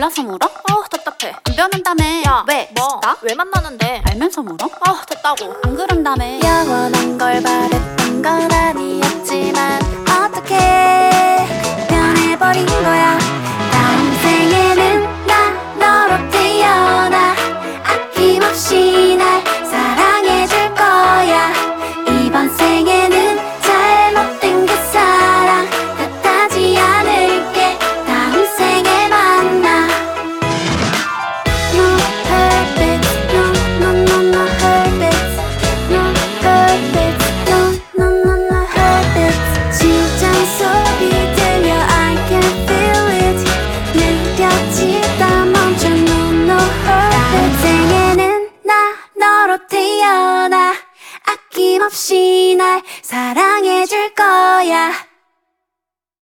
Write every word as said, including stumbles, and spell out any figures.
몰라서 물어? 아 답답해. 안 변한다며. 야 왜? 뭐? 나? 왜 만나는데? 알면서 물어? 아 됐다고. 안 그런다며. 영원한 걸 바랬던 건 아니었지만 어떻게 변해버린 거야. 다음 생에는 나 너로 태어나 아낌없이 날 사랑해줄 거야. 이번 생에는 잘못된 그 사랑 탓하지 않을게. 다음 생에 만나. No hurt no no no no hurt it. No hurt it. No no no no hurt it. 심장 소리 들려 I can feel it. 느껴지다 멈춰 No no hurt it. 다음 생에는 나 너로 태어나 아낌없이 날 사랑해줄 거야.